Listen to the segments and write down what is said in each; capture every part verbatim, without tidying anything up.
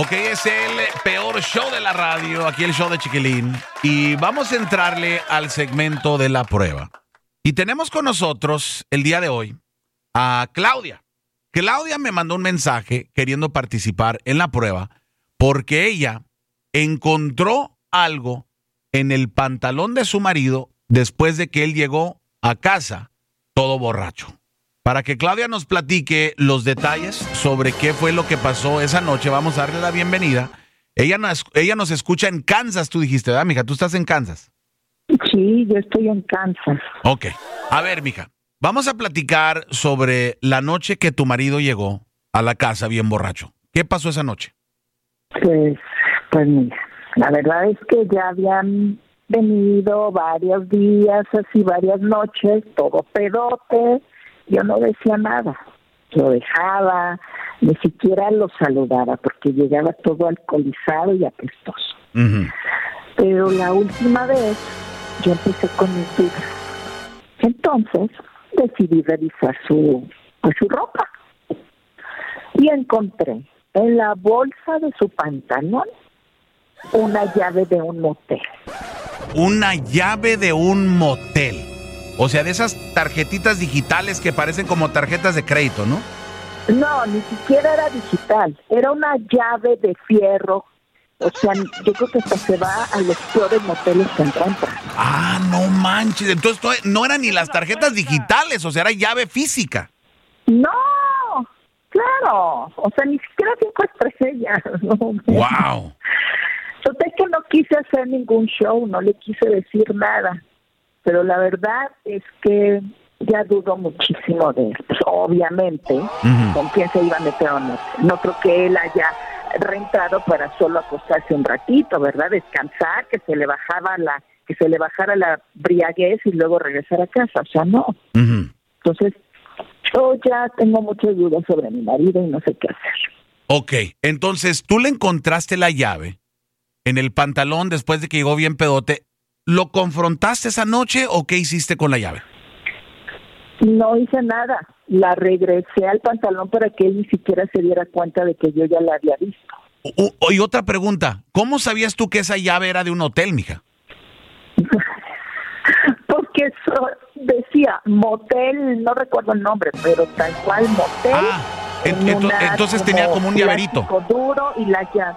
Ok, es el peor show de la radio, aquí el show de Chiquilín. Y vamos a entrarle al segmento de la prueba. Y tenemos con nosotros el día de hoy a Claudia. Claudia me mandó un mensaje queriendo participar en la prueba porque ella encontró algo en el pantalón de su marido después de que él llegó a casa todo borracho. Para que Claudia nos platique los detalles sobre qué fue lo que pasó esa noche, vamos a darle la bienvenida. Ella nos, ella nos escucha en Kansas, tú dijiste, ¿verdad, mija? ¿Tú estás en Kansas? Sí, yo estoy en Kansas. Ok. A ver, mija, vamos a platicar sobre la noche que tu marido llegó a la casa bien borracho. ¿Qué pasó esa noche? Pues, pues mira, la verdad es que ya habían venido varios días, así varias noches, todo pedote. Yo no decía nada, lo dejaba, ni siquiera lo saludaba porque llegaba todo alcoholizado y apestoso. Uh-huh. Pero la última vez yo empecé con mis dudas. Entonces decidí revisar su, pues, su ropa y encontré en la bolsa de su pantalón una llave de un motel. Una llave de un motel. O sea, de esas tarjetitas digitales que parecen como tarjetas de crédito, ¿no? No, ni siquiera era digital. Era una llave de fierro. O sea, yo creo que hasta se va a los peores moteles que encuentra. Ah, no manches. Entonces no eran ni las tarjetas digitales, o sea, era llave física. No, claro. O sea, ni siquiera cinco estrellas. No. Wow. Total que no quise hacer ningún show, no le quise decir nada. Pero la verdad es que ya dudo muchísimo de él. Pues, obviamente, uh-huh. ¿Con quién se iba a meter o no? No creo que él haya rentado para solo acostarse un ratito, ¿verdad? Descansar, que se le bajaba la, que se le bajara la briaguez y luego regresar a casa. O sea, no. Uh-huh. Entonces, yo ya tengo muchas dudas sobre mi marido y no sé qué hacer. Ok, entonces tú le encontraste la llave en el pantalón después de que llegó bien pedote. ¿Lo confrontaste esa noche o qué hiciste con la llave? No hice nada. La regresé al pantalón para que él ni siquiera se diera cuenta de que yo ya la había visto. O, o, y otra pregunta, ¿cómo sabías tú que esa llave era de un hotel, mija? Porque eso decía motel, no recuerdo el nombre, pero tal cual motel. Ah, en ent- una, entonces tenía como un llaverito. Duro y la llave.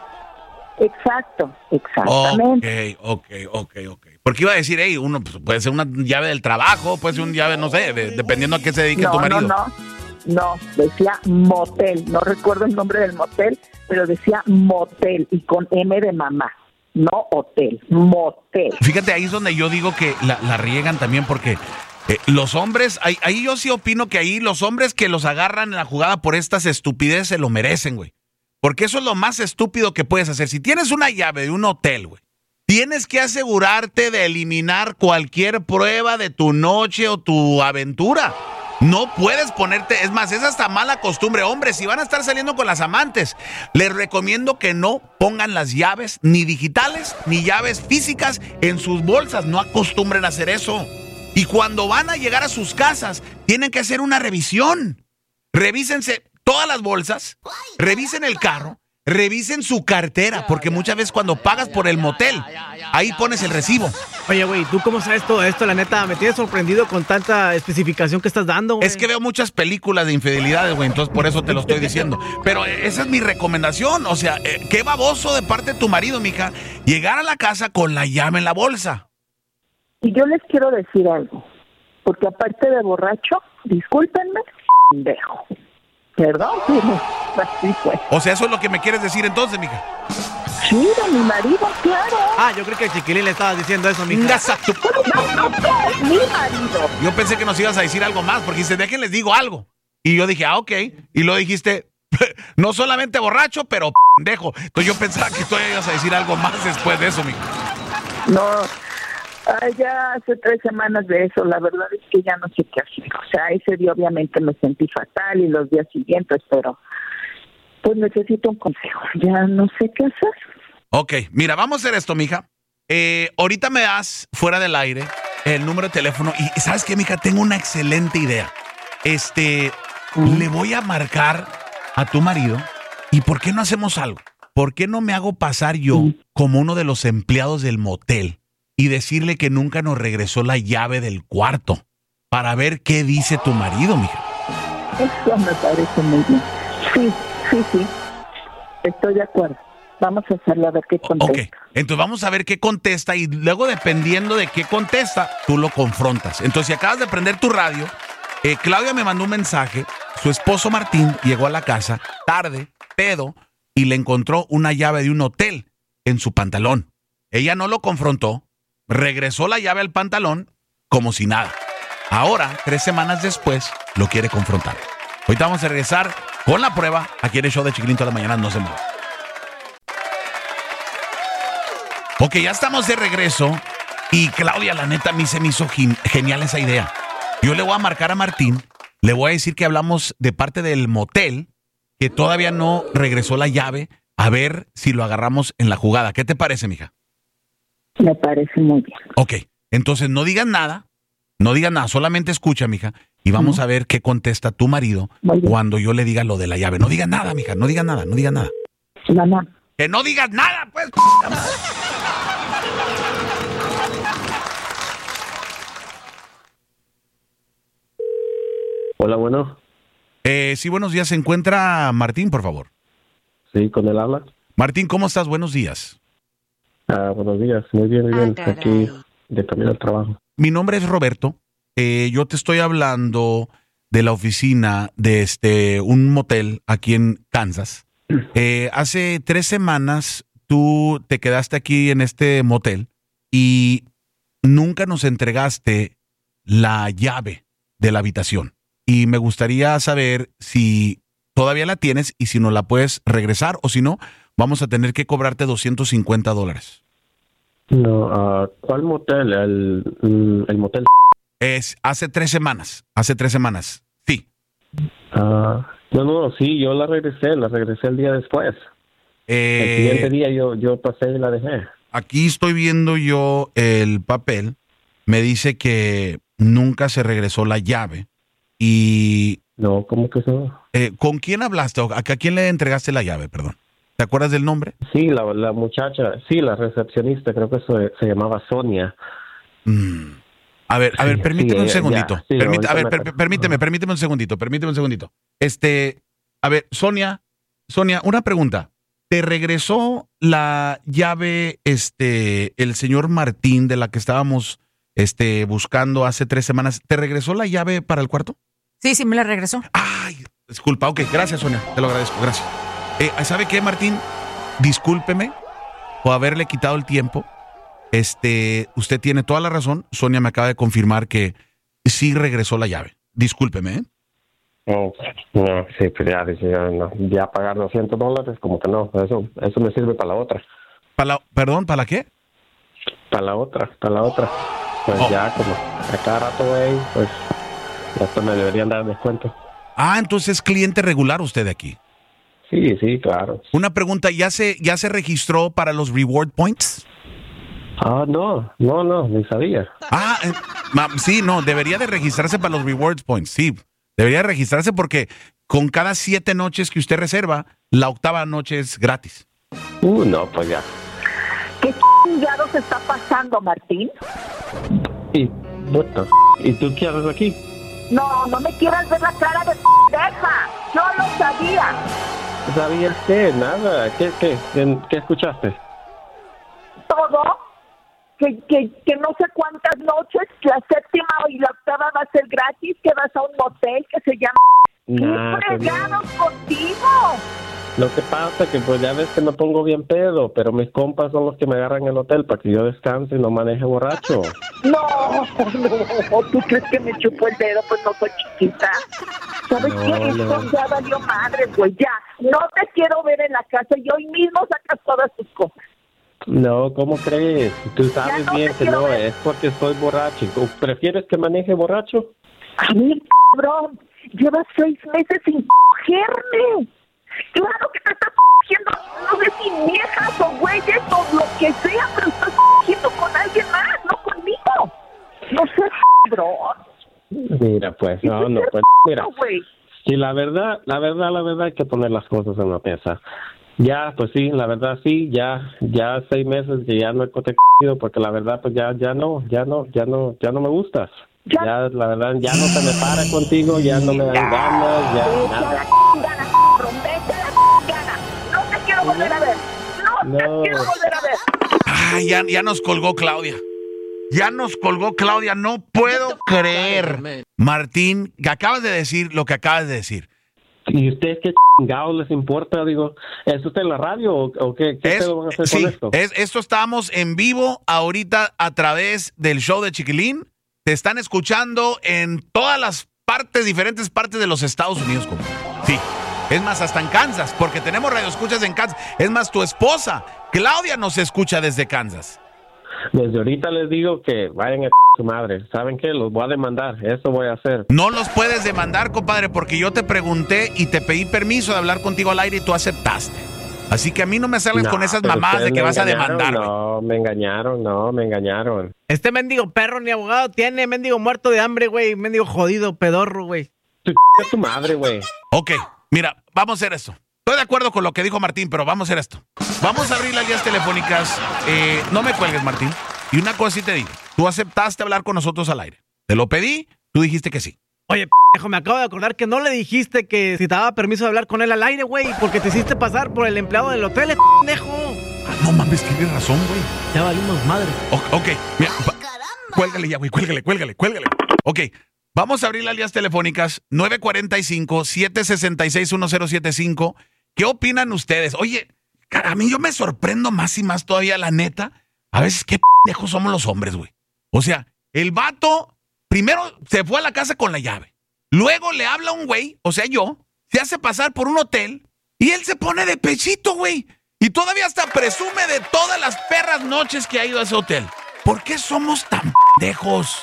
Exacto, exactamente. Ok, ok, ok, ok. Porque iba a decir, hey, uno pues, puede ser una llave del trabajo, puede ser una llave, no sé, de, dependiendo a qué se dedique no, tu marido. No, no, no, decía motel, no recuerdo el nombre del motel, pero decía motel y con M de mamá, no hotel, motel. Fíjate, ahí es donde yo digo que la, la riegan también porque eh, los hombres, ahí, ahí yo sí opino que ahí los hombres que los agarran en la jugada por estas estupideces se lo merecen, güey. Porque eso es lo más estúpido que puedes hacer. Si tienes una llave de un hotel, güey, tienes que asegurarte de eliminar cualquier prueba de tu noche o tu aventura. No puedes ponerte, es más, es hasta mala costumbre. Hombres, si van a estar saliendo con las amantes, les recomiendo que no pongan las llaves ni digitales ni llaves físicas en sus bolsas. No acostumbren a hacer eso. Y cuando van a llegar a sus casas, tienen que hacer una revisión. Revísense todas las bolsas, revisen el carro, revisen su cartera, porque muchas veces cuando pagas por el motel, ahí pones el recibo. Oye, güey, ¿tú cómo sabes todo esto? La neta, me tienes sorprendido con tanta especificación que estás dando, güey. Es que veo muchas películas de infidelidades, güey, entonces por eso te lo estoy diciendo. Pero esa es mi recomendación, o sea, eh, qué baboso de parte de tu marido, mija, llegar a la casa con la llave en la bolsa. Y yo les quiero decir algo, porque aparte de borracho, discúlpenme, pendejo. Perdón, así fue. O sea, eso es lo que me quieres decir entonces, mija. Sí, de mi marido, claro. Ah, yo creo que a Chiquilín le estabas diciendo eso, mija. No, no, no, es mi marido. Yo pensé que nos ibas a decir algo más, porque dice, déjenles digo algo. Y yo dije, ah, ok. Y lo dijiste, no solamente borracho, pero pendejo. Entonces yo pensaba que tú ibas a decir algo más después de eso, mija. No, Ay, ya hace tres semanas de eso, la verdad es que ya no sé qué hacer. O sea, ese día obviamente me sentí fatal y los días siguientes, pero pues necesito un consejo. Ya no sé qué hacer. Ok, mira, vamos a hacer esto, mija. Eh, ahorita me das fuera del aire el número de teléfono y ¿sabes qué, mija? Tengo una excelente idea. Este, ¿Mm? Le voy a marcar a tu marido y ¿por qué no hacemos algo? ¿por qué no me hago pasar yo Mm. como uno de los empleados del motel y decirle que nunca nos regresó la llave del cuarto para ver qué dice tu marido, mija? Eso me parece muy bien. Sí, sí, sí. Estoy de acuerdo. Vamos a hacerlo a ver qué contesta. Ok, entonces vamos a ver qué contesta y luego dependiendo de qué contesta, tú lo confrontas. Entonces, si acabas de prender tu radio, eh, Claudia me mandó un mensaje, su esposo Martín llegó a la casa tarde, pedo, y le encontró una llave de un hotel en su pantalón. Ella no lo confrontó, regresó la llave al pantalón como si nada. Ahora, tres semanas después, lo quiere confrontar. Ahorita vamos a regresar con la prueba aquí en el show de Chiquilín toda la mañana, no se mueva. Ok, ya estamos de regreso y Claudia, la neta, a mí se me hizo gen- genial esa idea. Yo le voy a marcar a Martín, le voy a decir que hablamos de parte del motel, que todavía no regresó la llave, a ver si lo agarramos en la jugada. ¿Qué te parece, mija? Me parece muy bien. Ok, entonces no digas nada, no digas nada, solamente escucha, mija, y vamos a ver qué contesta tu marido Muy bien. cuando yo le diga lo de la llave. No digas nada, mija, no digas nada, no digas nada. Mamá, ¡Que no digas nada, pues! Hola, bueno. Eh, sí, buenos días. ¿Se encuentra Martín, por favor? Sí, con él habla. Martín, ¿cómo estás? Buenos días. Ah, buenos días. Muy bien, muy bien. Ah, caray. Aquí de camino al trabajo. Mi nombre es Roberto. Eh, yo te estoy hablando de la oficina de este un motel aquí en Kansas. Eh, hace tres semanas tú te quedaste aquí en este motel y nunca nos entregaste la llave de la habitación. Y me gustaría saber si todavía la tienes y si nos la puedes regresar o si no, vamos a tener que cobrarte doscientos cincuenta dólares. No, ah, ¿cuál motel? El, mm, el motel. Es hace tres semanas, hace tres semanas, sí. Ah, no, no, sí, yo la regresé, la regresé el día después. Eh, el siguiente día yo, yo pasé y la dejé. Aquí estoy viendo yo el papel, me dice que nunca se regresó la llave y No, ¿cómo que eso? eh, ¿con quién hablaste? ¿A quién le entregaste la llave, perdón? ¿Te acuerdas del nombre? Sí, la, la muchacha, sí, la recepcionista, creo que se, se llamaba Sonia. Mm. A ver, a ver, Sí, permíteme sí, un ya, segundito. sí, Permite- ahorita a ver, me per- acuerdo. permíteme, permíteme un segundito, permíteme un segundito. Este, a ver, Sonia, Sonia, una pregunta. ¿Te regresó la llave, este, el señor Martín de la que estábamos, este, buscando hace tres semanas? ¿Te regresó la llave para el cuarto? Sí, sí, me la regresó. Ay, disculpa, ok, gracias, Sonia, te lo agradezco, gracias. Eh, ¿sabe qué, Martín? Discúlpeme por haberle quitado el tiempo. Este, usted tiene toda la razón. Sonia me acaba de confirmar que sí regresó la llave. Discúlpeme, ¿eh? No, no, sí, pues ya, dije, ya, no, ya pagar doscientos dólares, como que no, eso, eso me sirve para la otra. ¿Para la, perdón, ¿para la qué? Para la otra, para la otra. Pues Oh. ya, como a cada rato, güey, pues hasta me deberían dar descuento. Ah, entonces es cliente regular usted de aquí. Sí, sí, claro. Una pregunta, ¿ya se, ya se registró para los reward points? Ah, no, no, no, ni sabía. Ah, eh, ma- sí, no, debería de registrarse para los reward points, sí. Debería de registrarse porque con cada siete noches que usted reserva, la octava noche es gratis. Uh, no, pues ya. ¿qué chingados está pasando, Martín? Y, what the f- ¿y tú qué haces aquí? No, no me quieras ver la cara de deja. Yo lo sabía. ¿Sabías qué? Nada. ¿Qué, qué, qué, qué escuchaste? Todo. Que, que, que no sé cuántas noches, la séptima y la octava va a ser gratis, que vas a un motel que se llama... Nah, ¡Qué pues, fregados contigo! lo que pasa que pues ya ves que me pongo bien pedo, pero mis compas son los que me agarran en el hotel para que yo descanse y no maneje borracho. No, no, ¿tú crees que me chupó el dedo? Pues no soy chiquita. ¿Sabes No, qué? Esto no. ya valió madre, güey, ya. No te quiero ver en la casa y hoy mismo sacas todas tus cosas. No, ¿cómo crees? Tú sabes Ya no bien te que quiero no, ver. es porque estoy borracho. ¿Tú ¿Prefieres que maneje borracho? A mí, cabrón, llevas seis meses sin cogerme. Claro que te estás cogiendo, no sé si viejas o güeyes o lo que sea, pero estás cogiendo con alguien más, no conmigo. No seas cabrón. Mira, pues, no, no, pues, mira. No, güey. Sí, la verdad, la verdad, la verdad hay que poner las cosas en la mesa. Ya, pues sí, la verdad sí, ya, ya seis meses que ya no he contactado porque la verdad pues ya, ya no, ya no, ya no, ya no me gustas. Ya, ya la verdad ya no se me para contigo, ya no me dan ganas, ya nada. No te quiero volver a ver, no, No. te quiero volver a ver. Ay, ya, ya nos colgó Claudia. Ya nos colgó Claudia, no puedo creer. Martín, que acabas de decir lo que acabas de decir. ¿Y ustedes qué chingados les importa? Digo, ¿es usted en la radio o, o qué, qué Es, pedo van a hacer sí, con esto? es, esto estamos en vivo ahorita a través del show de Chiquilín. Te están escuchando en todas las partes, diferentes partes de los Estados Unidos. Como. Sí, es más, hasta en Kansas, porque tenemos radioescuchas en Kansas. Es más, tu esposa, Claudia, nos escucha desde Kansas. Desde ahorita les digo que vayan a su madre. ¿Saben qué? Los voy a demandar. Eso voy a hacer. No los puedes demandar, compadre, porque yo te pregunté y te pedí permiso de hablar contigo al aire y tú aceptaste. Así que a mí no me salgas No, con esas pero mamadas de ustedes que me vas a engañaron, demandar. güey. No, me engañaron, no, me engañaron. Este mendigo perro ni abogado tiene, mendigo muerto de hambre, güey. Mendigo jodido, pedorro, güey. Tu, tu madre, güey. Ok, mira, vamos a hacer esto. Estoy de acuerdo con lo que dijo Martín, pero vamos a hacer esto. Vamos a abrir las líneas telefónicas. Eh, no me cuelgues, Martín. Y una cosa sí te digo. Tú aceptaste hablar con nosotros al aire. Te lo pedí, tú dijiste que sí. Oye, pendejo, me acabo de acordar que no le dijiste que si te daba permiso de hablar con él al aire, güey, porque te hiciste pasar por el empleado del hotel, pendejo. Ah, no mames, tienes razón, güey. Ya valimos madre. O- ok, mira, va- cuélgale ya, güey, cuélgale, cuélgale, cuélgale. Ok, vamos a abrir las líneas telefónicas nueve cuatro cinco, siete seis seis, uno cero siete cinco. ¿Qué opinan ustedes? Oye, a mí yo me sorprendo más y más todavía, la neta. A veces qué pendejos somos los hombres, güey. O sea, el vato primero se fue a la casa con la llave. Luego le habla a un güey, o sea, yo, se hace pasar por un hotel y él se pone de pechito, güey. Y todavía hasta presume de todas las perras noches que ha ido a ese hotel. ¿Por qué somos tan pendejos?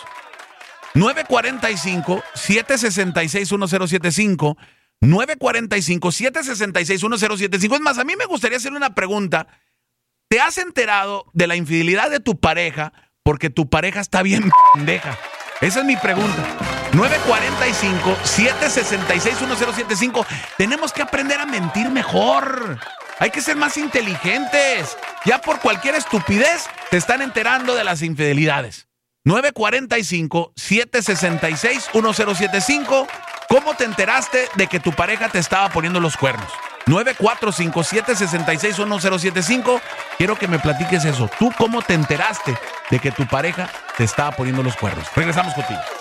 nueve cuatro cinco, siete seis seis, uno cero siete cinco. nueve cuatro cinco, siete seis seis, uno cero siete cinco. Es más, a mí me gustaría hacerle una pregunta. ¿Te has enterado de la infidelidad de tu pareja porque tu pareja está bien pendeja? Esa es mi pregunta. nueve cuatro cinco, siete seis seis, uno cero siete cinco. Tenemos que aprender a mentir mejor. Hay que ser más inteligentes. Ya por cualquier estupidez te están enterando de las infidelidades. nueve cuatro cinco, siete seis seis, uno cero siete cinco. ¿Cómo te enteraste de que tu pareja te estaba poniendo los cuernos? nueve cuatro cinco, siete seis seis, uno cero siete cinco. Quiero que me platiques eso. ¿Tú cómo te enteraste de que tu pareja te estaba poniendo los cuernos? Regresamos contigo.